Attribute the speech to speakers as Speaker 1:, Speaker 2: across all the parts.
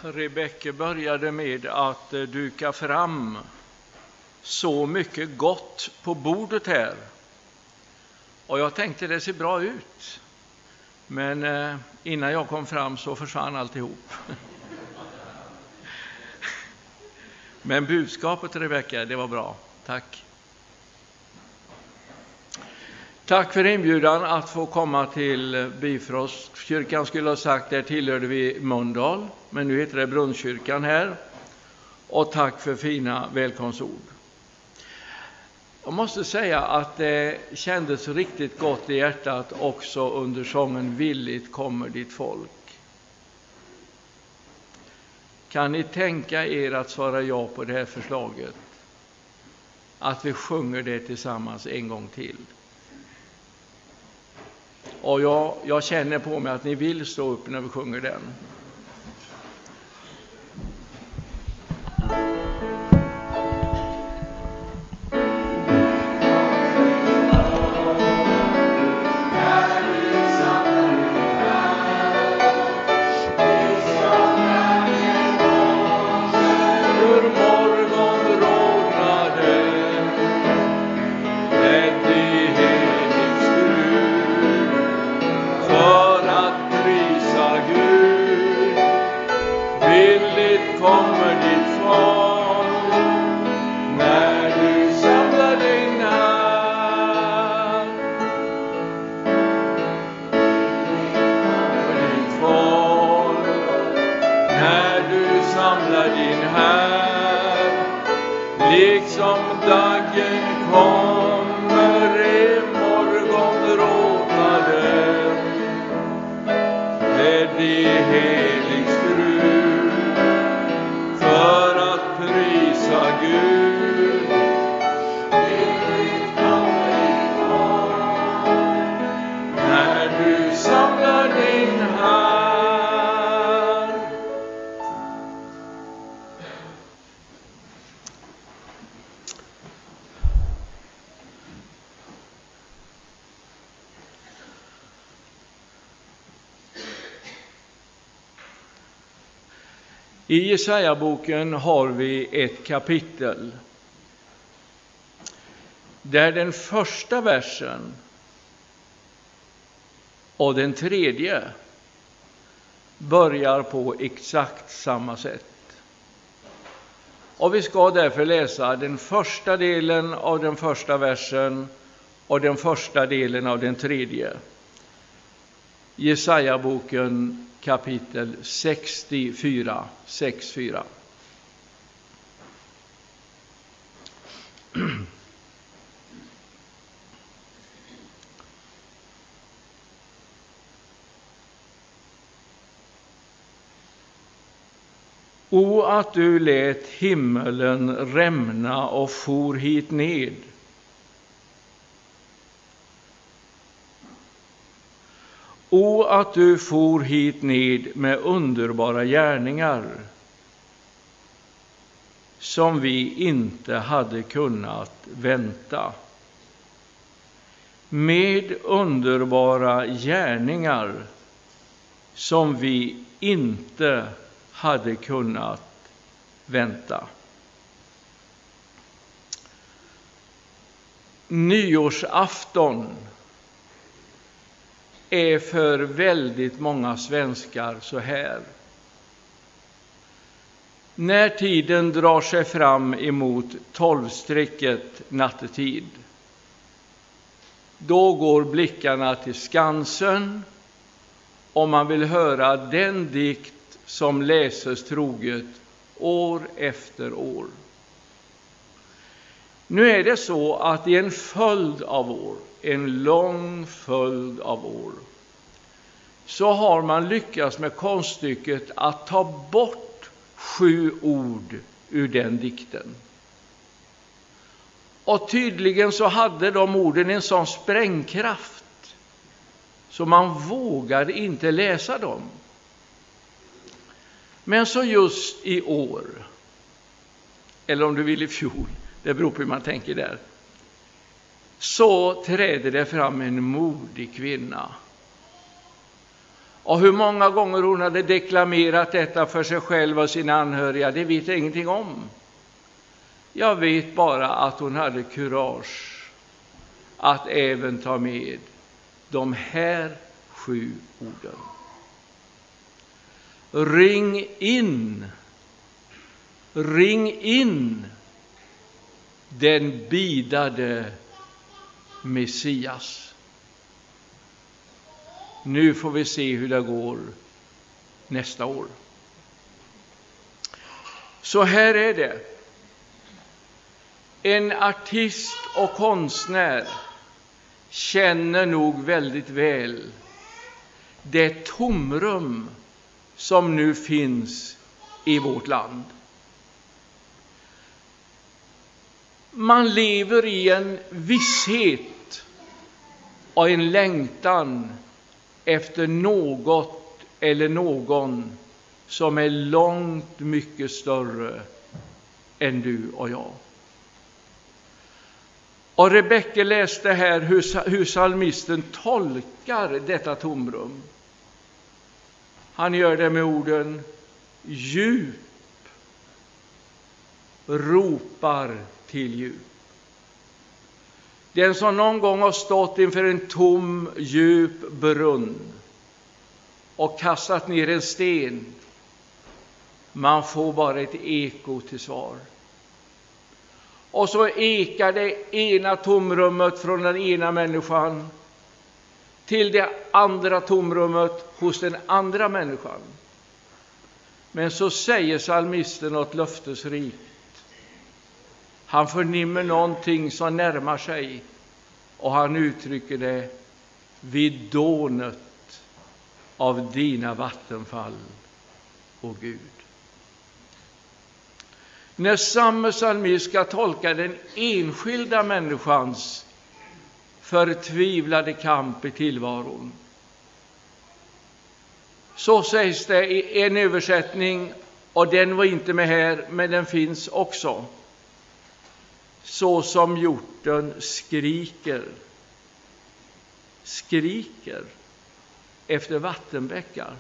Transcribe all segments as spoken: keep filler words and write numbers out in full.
Speaker 1: Rebecka började med att duka fram så mycket gott på bordet här. Och jag tänkte det ser bra ut. Men eh, innan jag kom fram så försvann alltihop. Men budskapet, Rebecka, det var bra. Tack. Tack för inbjudan att få komma till Bifrost. Kyrkan skulle ha sagt där tillhörde vi Mölndal, men nu heter det Brunnskyrkan här. Och tack för fina välkomstord. Jag måste säga att det kändes riktigt gott i hjärtat också under sången Villigt kommer ditt folk. Kan ni tänka er att svara ja på det här förslaget? Att vi sjunger det tillsammans en gång till. Och jag, jag känner på mig att ni vill stå upp när vi sjunger den. I Jesaja-boken har vi ett kapitel där den första versen och den tredje börjar på exakt samma sätt. Och vi ska därför läsa den första delen av den första versen och den första delen av den tredje. Jesaja-boken kapitel sextiofyra, sextiofyra. O att du lät himmelen rämna och for hit ned. O att du for hit ned med underbara gärningar som vi inte hade kunnat vänta. Med underbara gärningar som vi inte hade kunnat vänta. Nyårsafton är för väldigt många svenskar så här. När tiden drar sig fram emot tolvstrecket nattetid, då går blickarna till Skansen och man vill höra den dikt som läses troget år efter år. Nu är det så att i en följd av år, en lång följd av år, så har man lyckats med konststycket att ta bort sju ord ur den dikten. Och tydligen så hade de orden en sån sprängkraft så man vågade inte läsa dem. Men så just i år, eller om du vill i fjol, det beror på hur man tänker där, så träder det fram en modig kvinna. Och hur många gånger hon hade deklamerat detta för sig själv och sina anhöriga, det vet jag ingenting om. Jag vet bara att hon hade kurage att även ta med de här sju orden. Ring in, ring in den bidade Messias. Nu får vi se hur det går nästa år. Så här är det. En artist och konstnär känner nog väldigt väl det tomrum som nu finns i vårt land. Man lever i en visshet och en längtan efter något eller någon som är långt mycket större än du och jag. Och Rebecka läste här hur, hur psalmisten tolkar detta tomrum. Han gör det med orden: djup ropar till djup. Den som någon gång har stått inför en tom, djup brunn och kastat ner en sten, man får bara ett eko till svar. Och så ekar det ena tomrummet från den ena människan till det andra tomrummet hos den andra människan. Men så säger psalmisten något löftesrikt. Han förnimmer någonting som närmar sig, och han uttrycker det: vid dånet av dina vattenfall, o Gud. När samma psalmist ska tolka den enskilda människans förtvivlade kamp i tillvaron, så sägs det i en översättning, och den var inte med här, men den finns också: så som hjorten skriker, skriker efter vattenbäckar,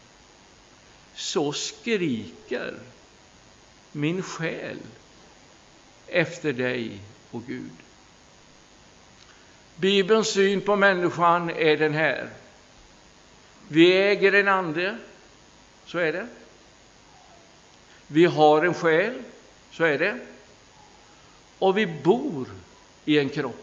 Speaker 1: så skriker min själ efter dig, o Gud. Bibelns syn på människan är den här: vi äger en ande, så är det. Vi har en själ, så är det. Och vi bor i en kropp.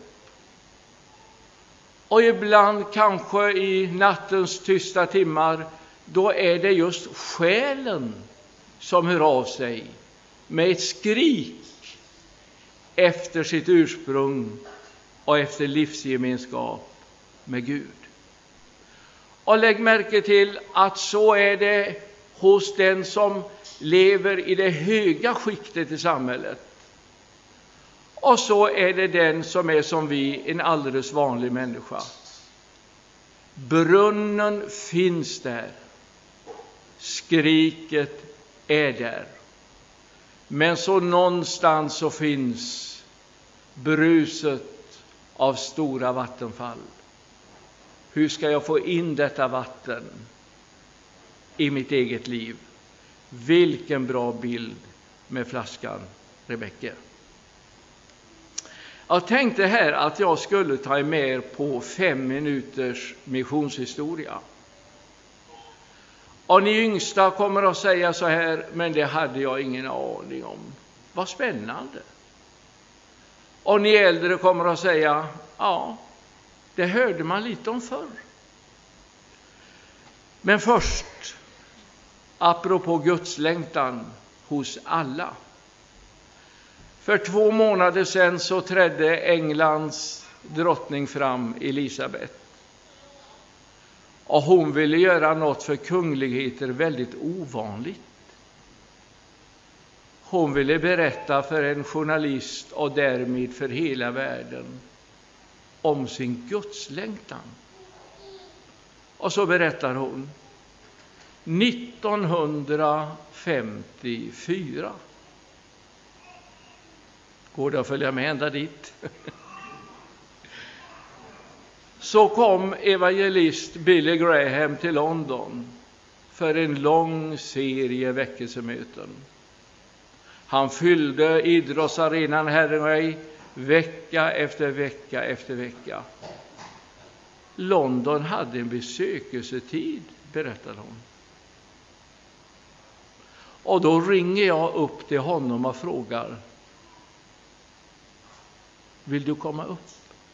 Speaker 1: Och ibland, kanske i nattens tysta timmar, då är det just själen som hör av sig med ett skrik efter sitt ursprung och efter livsgemenskap med Gud. Och lägg märke till att så är det hos den som lever i det höga skiktet i samhället. Och så är det den som är som vi, en alldeles vanlig människa. Brunnen finns där. Skriket är där. Men så någonstans så finns bruset av stora vattenfall. Hur ska jag få in detta vatten i mitt eget liv? Vilken bra bild med flaskan, Rebecka. Jag tänkte här att jag skulle ta med er på fem minuters missionshistoria. Och ni yngsta kommer att säga så här: men det hade jag ingen aning om. Vad spännande. Och ni äldre kommer att säga: ja, det hörde man lite om förr. Men först, apropå Guds längtan hos alla. För två månader sedan så trädde Englands drottning fram, Elisabeth. Och hon ville göra något för kungligheter väldigt ovanligt. Hon ville berätta för en journalist och därmed för hela världen om sin gudslängtan. Och så berättar hon: nittonhundrafemtiofyra. Går det att följa med ända dit? så kom evangelist Billy Graham till London för en lång serie väckelsemöten. Han fyllde idrottsarenan Haringey vecka efter vecka efter vecka. London hade en besökelsetid, berättade hon. Och då ringer jag upp till honom och frågar: vill du komma upp?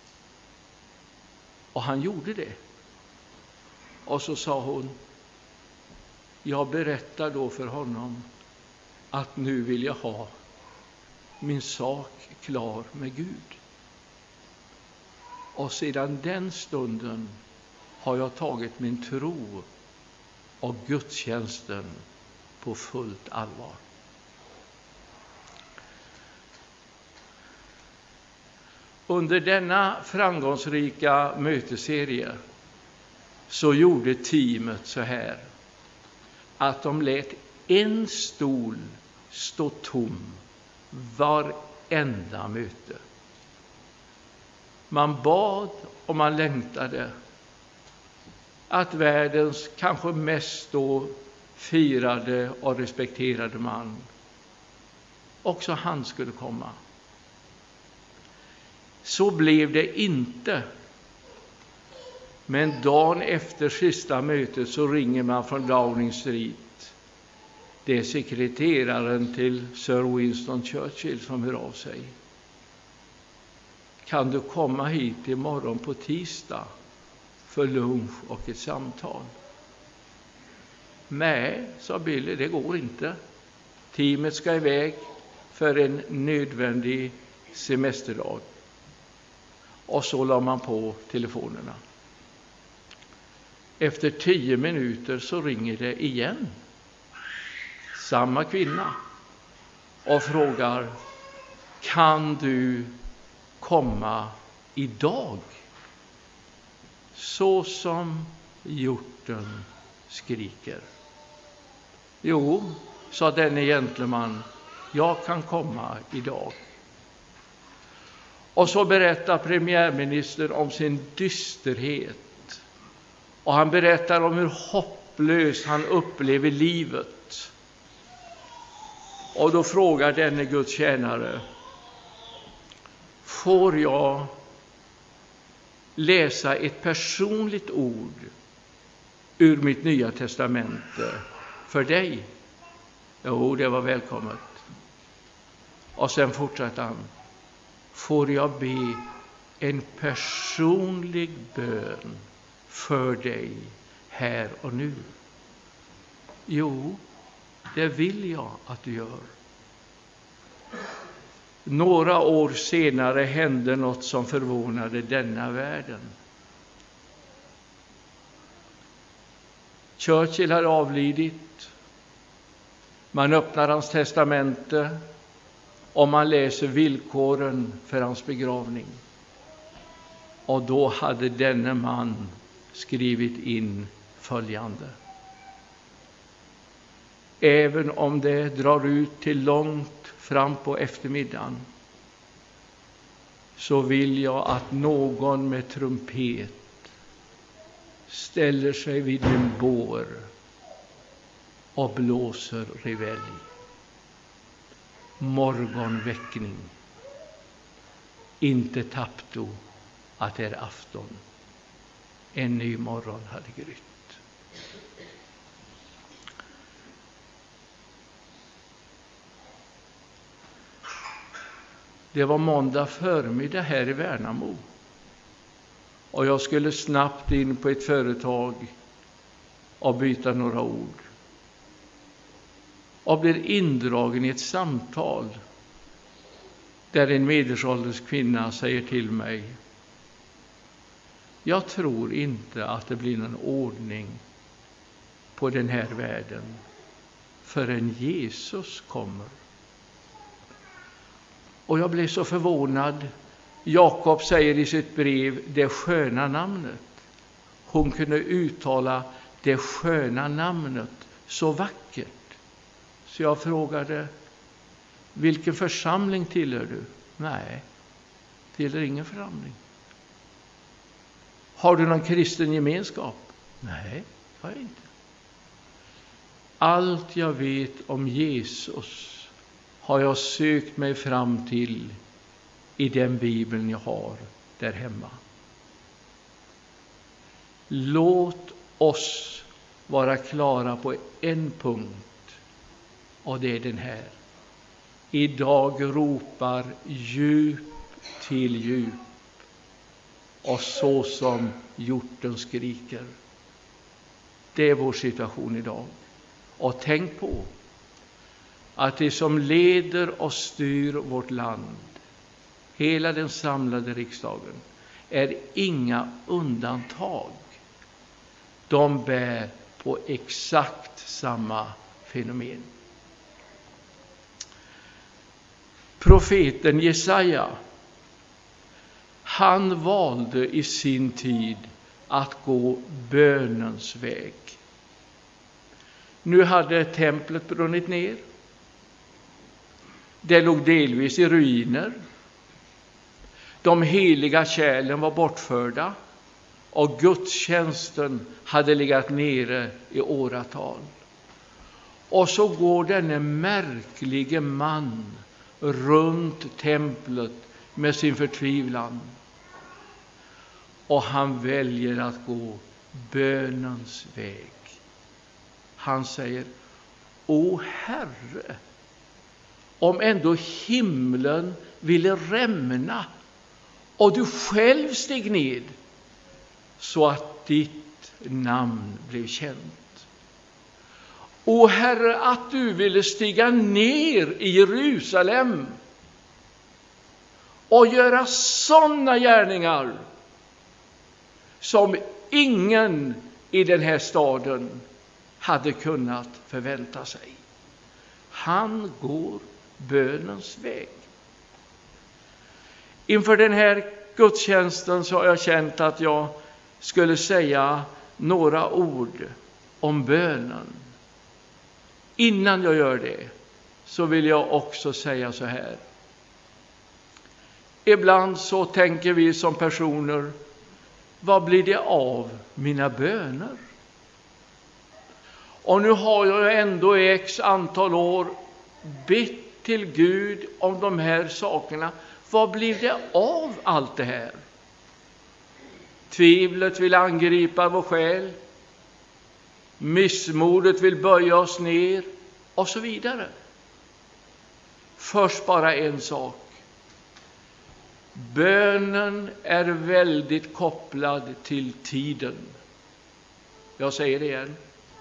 Speaker 1: Och han gjorde det. Och så sa hon: jag berättar då för honom att nu vill jag ha min sak klar med Gud. Och sedan den stunden har jag tagit min tro och gudstjänsten på fullt allvar. Under denna framgångsrika möteserie så gjorde teamet så här att de lät en stol stå tom varenda möte. Man bad och man längtade att världens kanske mest då firade och respekterade man, också han skulle komma. Så blev det inte. Men dagen efter sista mötet så ringer man från Downing Street. Det är sekreteraren till Sir Winston Churchill som hör av sig. Kan du komma hit imorgon på tisdag för lunch och ett samtal? Nej, sa Billy, det går inte. Teamet ska iväg för en nödvändig semesterdag. Och så la man på telefonerna. Efter tio minuter så ringer det igen. Samma kvinna. Och frågar: kan du komma idag? Så som hjorten skriker. Jo, sa denne gentleman, jag kan komma idag. Och så berättar premiärministern om sin dysterhet. Och han berättar om hur hopplös han upplever livet. Och då frågar denne Guds tjänare: får jag läsa ett personligt ord ur mitt nya testamente för dig? Jo, det var välkommet. Och sen fortsatte han: får jag be en personlig bön för dig här och nu? Jo, det vill jag att du gör. Några år senare hände något som förvånade denna världen. Churchill hade avlidit. Man öppnar hans testamente och man läser villkoren för hans begravning. Och då hade denne man skrivit in följande: även om det drar ut till långt fram på eftermiddagen, så vill jag att någon med trumpet ställer sig vid min bår och blåser revelj. Morgonväckning, inte tappto att det är afton. En ny morgon hade grytt. Det var måndag förmiddag här i Värnamo. Och jag skulle snabbt in på ett företag och byta några ord. Och blir indragen i ett samtal där en medelålders kvinna säger till mig: jag tror inte att det blir någon ordning på den här världen förrän Jesus kommer. Och jag blev så förvånad. Jakob säger i sitt brev det sköna namnet. Hon kunde uttala det sköna namnet så vackert. Så jag frågade: vilken församling tillhör du? Nej, tillhör ingen församling. Har du någon kristen gemenskap? Nej, har jag inte. Allt jag vet om Jesus har jag sökt mig fram till i den bibeln jag har där hemma. Låt oss vara klara på en punkt, och det är den här. Idag ropar djup till djup, och så som hjorten skriker. Det är vår situation idag. Och tänk på att det som leder och styr vårt land, hela den samlade riksdagen, är inga undantag. De bär på exakt samma fenomen. Profeten Jesaja, han valde i sin tid att gå bönens väg. Nu hade templet brunnit ner. Det låg delvis i ruiner. De heliga kärlen var bortförda, och gudstjänsten hade legat nere i åratal. Och så går denne märklige man runt templet med sin förtvivlan. Och han väljer att gå bönens väg. Han säger: O Herre, om ändå himlen ville rämna och du själv steg ned, så att ditt namn blev känt. O Herre, att du ville stiga ner i Jerusalem och göra sådana gärningar som ingen i den här staden hade kunnat förvänta sig. Han går bönens väg. Inför den här gudstjänsten så har jag känt att jag skulle säga några ord om bönen. Innan jag gör det så vill jag också säga så här. Ibland så tänker vi som personer: vad blir det av mina böner? Och nu har jag ändå i x antal år bett till Gud om de här sakerna. Vad blir det av allt det här? Tvivlet vill angripa vår själ. Missmodet vill böja oss ner. Och så vidare. Först bara en sak. Bönen är väldigt kopplad till tiden. Jag säger det igen.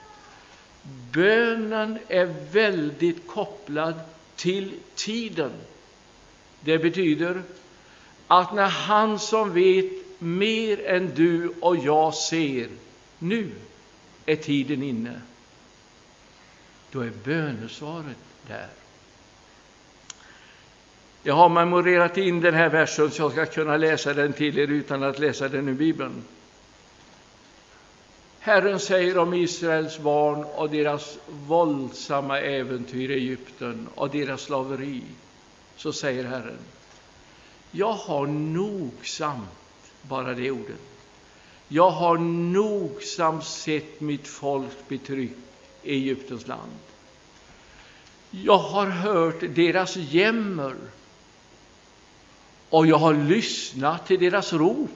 Speaker 1: Bönen är väldigt kopplad till tiden. Det betyder att när han som vet mer än du och jag ser, nu är tiden inne, då är bönesvaret där. Jag har memorerat in den här versen så jag ska kunna läsa den till er utan att läsa den i Bibeln. Herren säger om Israels barn och deras våldsamma äventyr i Egypten och deras slaveri, så säger Herren: jag har nogsamt, bara det ordet, jag har nogsamt sett mitt folk betryck i Egyptens land. Jag har hört deras jämmer och jag har lyssnat till deras rop.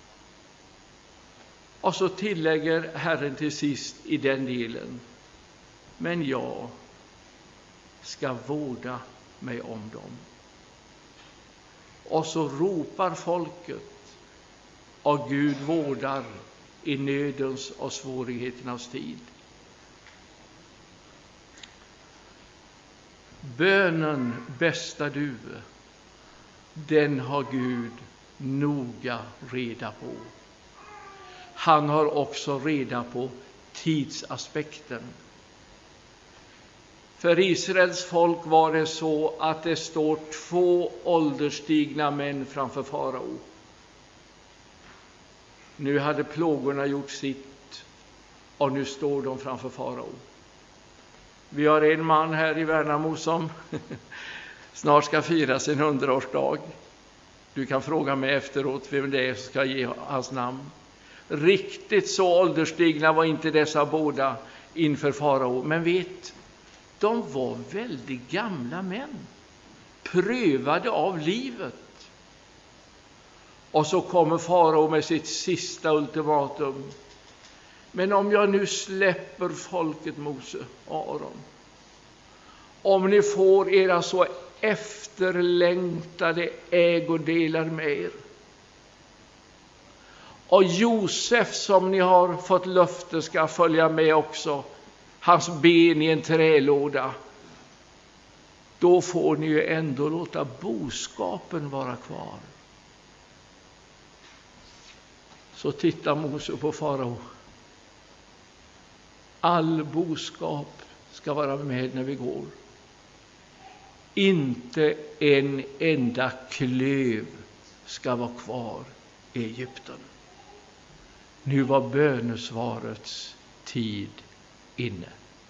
Speaker 1: Och så tillägger Herren till sist i den delen: men jag ska vårda mig om dem. Och så ropar folket, och Gud vårdar i nödens och svårigheternas tid. Bönen, bästa du, den har Gud noga reda på. Han har också reda på tidsaspekten. För Israels folk var det så att det står två ålderstigna män framför farao. Nu hade plågorna gjort sitt, och nu står de framför farao. Vi har en man här i Värnamo som snart ska fira sin hundraårsdag. Du kan fråga mig efteråt vem det är som ska ge hans namn. Riktigt så ålderstigna var inte dessa båda inför farao. Men vet, de var väldigt gamla män. Prövade av livet. Och så kommer farao med sitt sista ultimatum. Men om jag nu släpper folket, Mose och Aron. Om ni får era så efterlängtade ägodelar med er. Och Josef som ni har fått löfte ska följa med också. Hans ben i en trälåda. Då får ni ju ändå låta boskapen vara kvar. Så tittar Mose på farao. All boskap ska vara med när vi går. Inte en enda klöv ska vara kvar i Egypten. Nu var bönesvarets tid inne.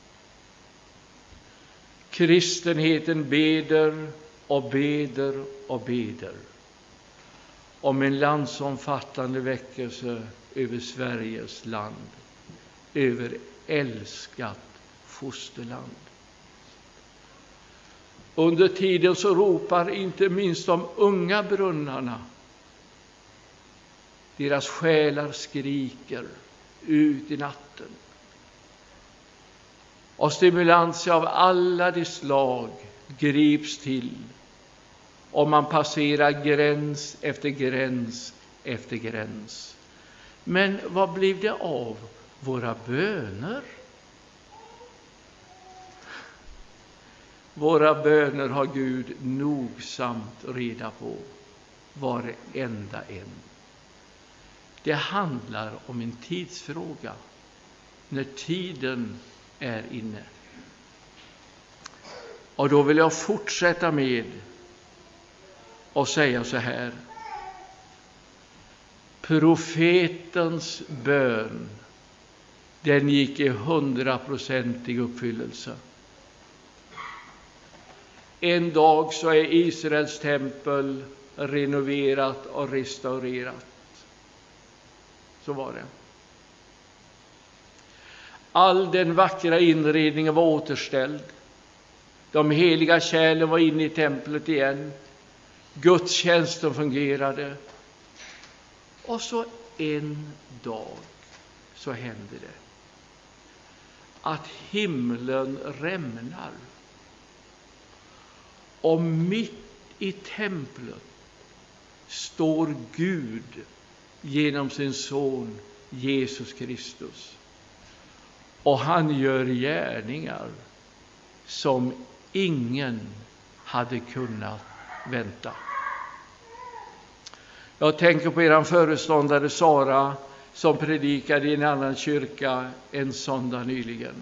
Speaker 1: Kristenheten beder och beder och beder om en landsomfattande väckelse över Sveriges land, över älskat fosterland. Under tiden så ropar inte minst de unga brunnarna. Deras själar skriker ut i natten. Och stimulans av alla de slag grips till. Och man passerar gräns efter gräns efter gräns. Men vad blev det av våra böner? Våra böner har Gud nogsamt reda på, varenda en. Det handlar om en tidsfråga, när tiden är inne. Och då vill jag fortsätta med att säga så här. Profetens bön, den gick i hundraprocentig uppfyllelse. En dag så är Israels tempel renoverat och restaurerat. Så var det. All den vackra inredningen var återställd. De heliga kärlen var inne i templet igen. Gudstjänsten fungerade. Och så en dag så hände det att himlen rämnar. Och mitt i templet står Gud genom sin son Jesus Kristus. Och han gör gärningar som ingen hade kunnat vänta. Jag tänker på eran föreståndare Sara som predikade i en annan kyrka en söndag nyligen.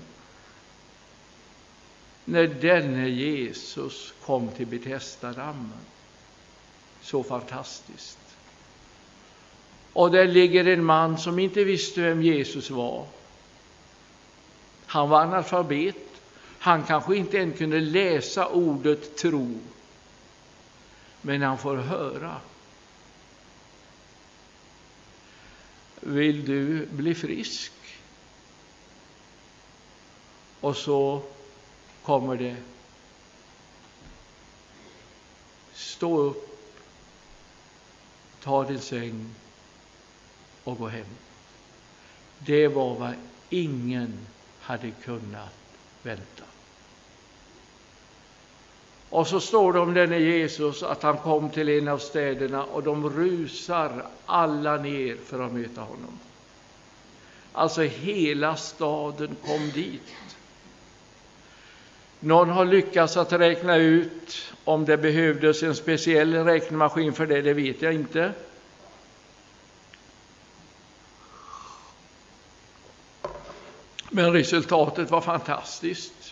Speaker 1: När denne Jesus kom till Betesda-dammen. Så fantastiskt. Och där ligger en man som inte visste vem Jesus var. Han var analfabet. Han kanske inte än kunde läsa ordet tro. Men han får höra. Vill du bli frisk? Och så kommer det. Stå upp. Ta din säng. Och gå hem. Det var vad ingen hade kunnat vänta. Och så står det om denne Jesus att han kom till en av städerna och de rusar alla ner för att möta honom. Alltså hela staden kom dit. Någon har lyckats att räkna ut om det behövdes en speciell räknemaskin för det, det vet jag inte. Men resultatet var fantastiskt.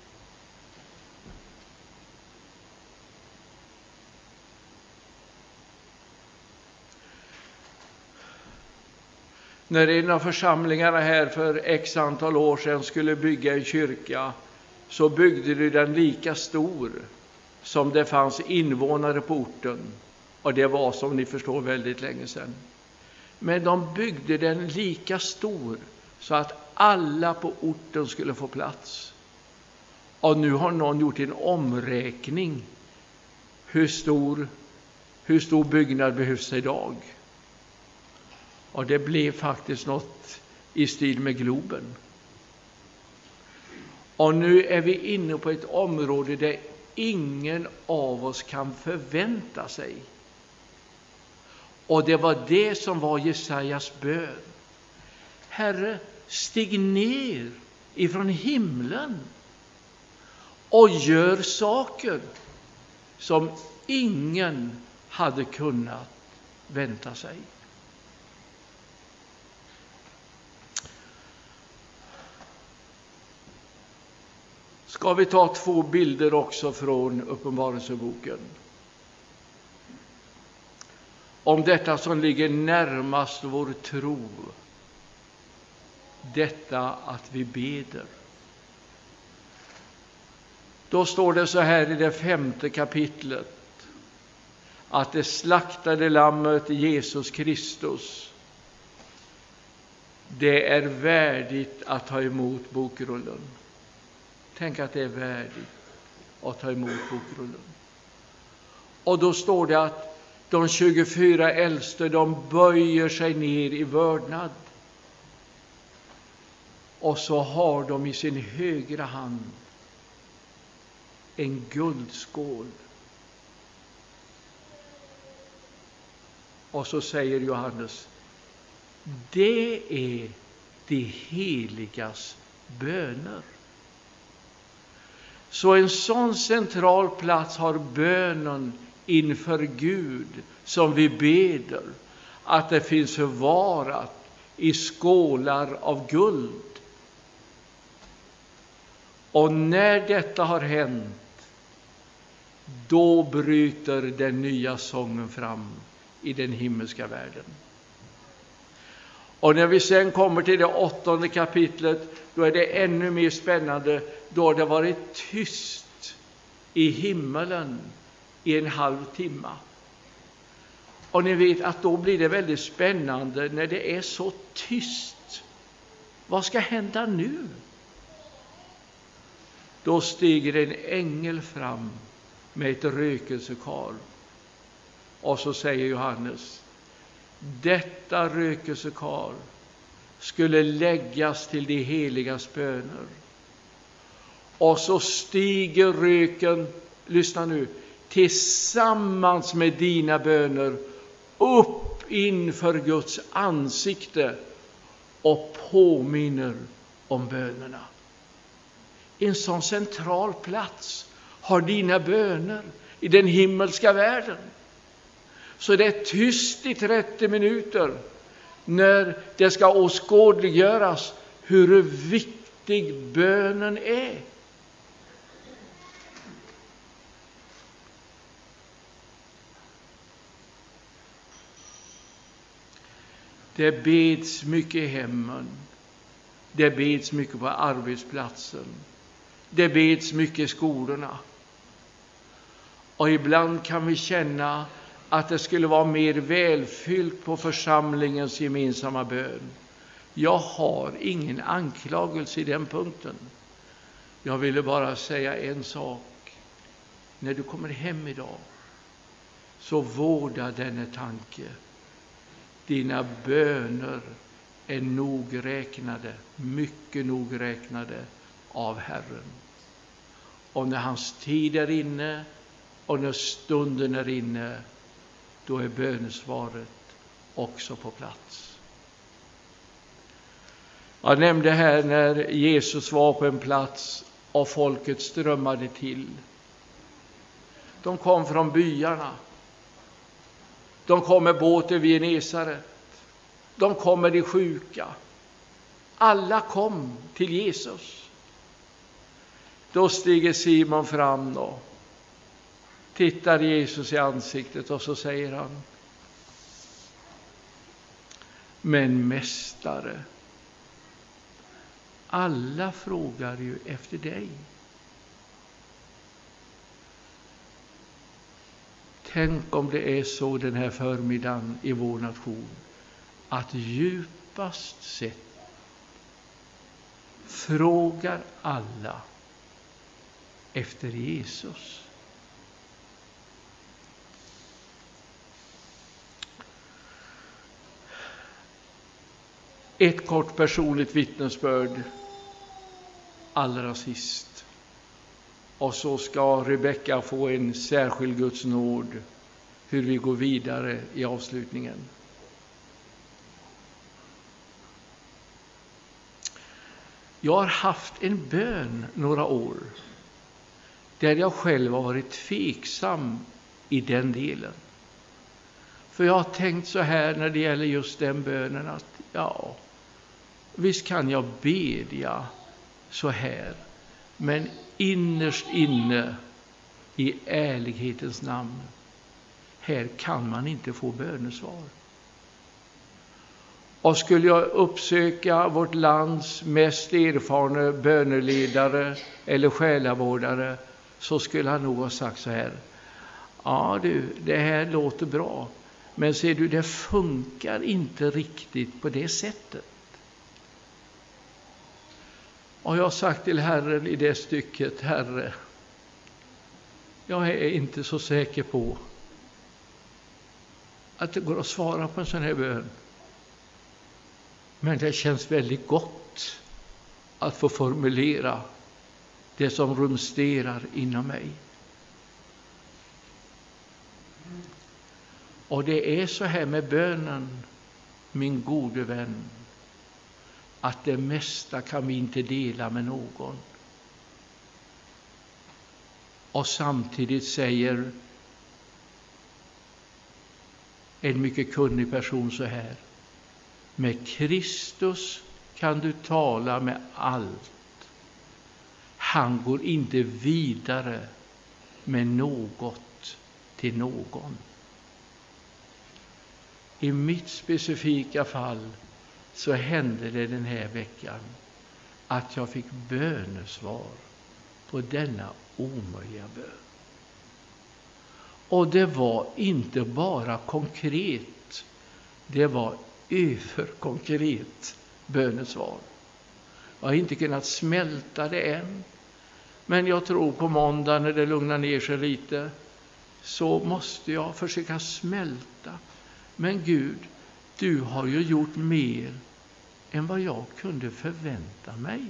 Speaker 1: När en av församlingarna här för x antal år sedan skulle bygga en kyrka så byggde de den lika stor som det fanns invånare på orten. Och det var, som ni förstår, väldigt länge sedan. Men de byggde den lika stor så att alla på orten skulle få plats. Och nu har någon gjort en omräkning. Hur stor, hur stor byggnad behövs idag? Och det blev faktiskt något i stil med Globen. Och nu är vi inne på ett område där ingen av oss kan förvänta sig. Och det var det som var Jesajas bön. Herre, stig ner ifrån himlen och gör saker som ingen hade kunnat vänta sig. Ska vi ta två bilder också från Uppenbarelseboken? Om detta som ligger närmast vår tro. Detta att vi beder. Då står det så här i det femte kapitlet. Att det slaktade lammet Jesus Kristus. Det är värdigt att ta emot bokrullen. Tänk att det är värdigt att ta emot bokrullen. Och då står det att de tjugofyra äldste, de böjer sig ner i vördnad. Och så har de i sin högra hand en guldskål. Och så säger Johannes, det är de heligas böner. Så en sån central plats har bönen inför Gud som vi beder, att det finns förvarat i skålar av guld. Och när detta har hänt, då bryter den nya sången fram i den himmelska världen. Och när vi sen kommer till det åttonde kapitlet, då är det ännu mer spännande. Då har det varit tyst i himmelen i en halv timme. Och ni vet att då blir det väldigt spännande när det är så tyst. Vad ska hända nu? Då stiger en ängel fram med ett rökelsekar. Och så säger Johannes, detta rökelsekar skulle läggas till de heligas böner. Och så stiger röken, lyssna nu, tillsammans med dina böner upp inför Guds ansikte och påminner om bönerna. En sån central plats har dina böner i den himmelska världen. Så det är tyst i trettio minuter när det ska åskådliggöras hur viktig bönen är. Det beds mycket i hemmen. Det beds mycket på arbetsplatsen. Det beds mycket i skolorna. Och ibland kan vi känna att det skulle vara mer välfyllt på församlingens gemensamma bön. Jag har ingen anklagelse i den punkten. Jag ville bara säga en sak. När du kommer hem idag, så vårda denna tanke. Dina böner är nogräknade, mycket nogräknade av Herren. Och när hans tid är inne och när stunden är inne, då är bönesvaret också på plats. Jag nämnde här när Jesus var på en plats och folket strömmade till. De kom från byarna. De kom med båten vid Genesaret. De kom med de sjuka. Alla kom till Jesus. Då stiger Simon fram och tittar Jesus i ansiktet och så säger han: men mästare, alla frågar ju efter dig. Tänk om det är så den här förmiddagen i vår nation att djupast sett frågar alla efter Jesus. Ett kort personligt vittnesbörd allra sist. Och så ska Rebecka få en särskild Guds nåd hur vi går vidare i avslutningen. Jag har haft en bön några år där jag själv har varit tveksam i den delen. För jag har tänkt så här när det gäller just den bönen att ja, visst kan jag bedja så här, men innerst inne i ärlighetens namn, här kan man inte få bönesvar. Och skulle jag uppsöka vårt lands mest erfarna böneledare eller själavårdare, så skulle han nog ha sagt så här: ja du, det här låter bra, men ser du, det funkar inte riktigt på det sättet. Och jag har sagt till Herren i det stycket: Herre, jag är inte så säker på att det går att svara på en sån här bön. Men det känns väldigt gott att få formulera det som rumsterar inom mig. Och det är så här med bönen, min gode vän, att det mesta kan vi inte dela med någon. Och samtidigt säger en mycket kunnig person så här: med Kristus kan du tala med allt. Han går inte vidare med något till någon. I mitt specifika fall så hände det den här veckan att jag fick bönesvar på denna omöjliga bön. Och det var inte bara konkret, det var överkonkret bönesvar. Jag har inte kunnat smälta det än, men jag tror på måndag när det lugnar ner sig lite så måste jag försöka smälta. Men Gud, du har ju gjort mer än vad jag kunde förvänta mig.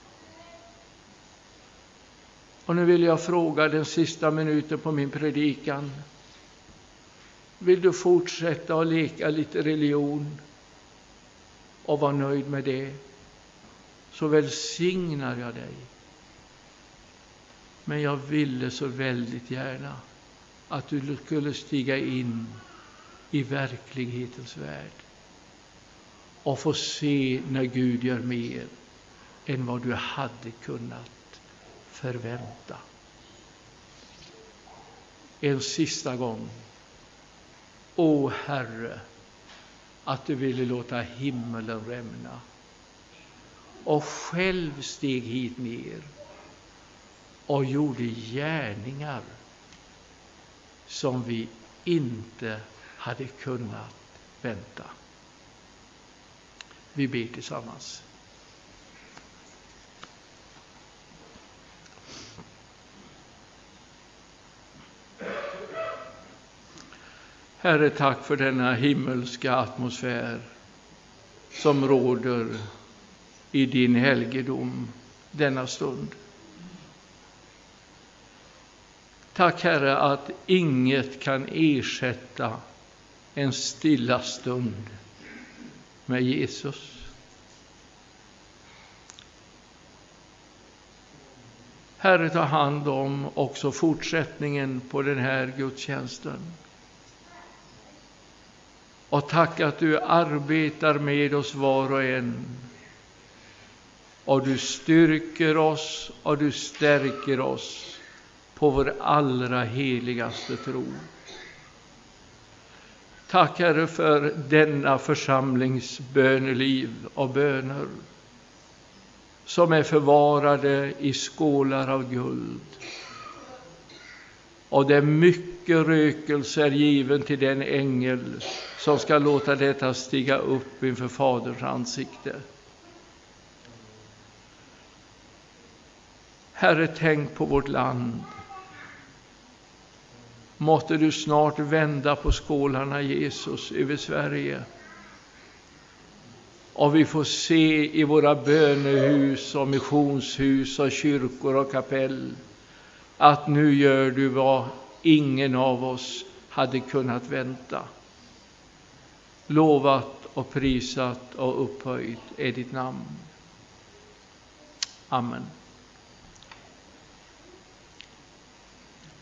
Speaker 1: Och nu vill jag fråga den sista minuten på min predikan: vill du fortsätta att leka lite religion och vara nöjd med det, så välsignar jag dig. Men jag ville så väldigt gärna att du skulle stiga in i verklighetens värld och få se när Gud gör mer än vad du hade kunnat förvänta. En sista gång: O Herre, att du ville låta himmelen rämna och själv steg hit ner och gjorde gärningar som vi inte hade kunnat vänta. Vi ber tillsammans. Herre, tack för denna himmelska atmosfär som råder i din helgedom denna stund. Tack, Herre, att inget kan ersätta en stilla stund med Jesus. Herre, ta hand om också fortsättningen på den här gudstjänsten. Och tack att du arbetar med oss var och en. Och du styrker oss och du stärker oss på vår allra heligaste tro. Tack, Herre, för denna församlings böneliv och böner som är förvarade i skålar av guld. Och det är mycket rökelse är given till den ängel som ska låta detta stiga upp inför Faderns ansikte. Herre, tänk på vårt land. Måtte du snart vända på skålarna, Jesus, över Sverige. Och vi får se i våra bönehus och missionshus och kyrkor och kapell att nu gör du vad ingen av oss hade kunnat vänta. Lovat och prisat och upphöjt är ditt namn. Amen.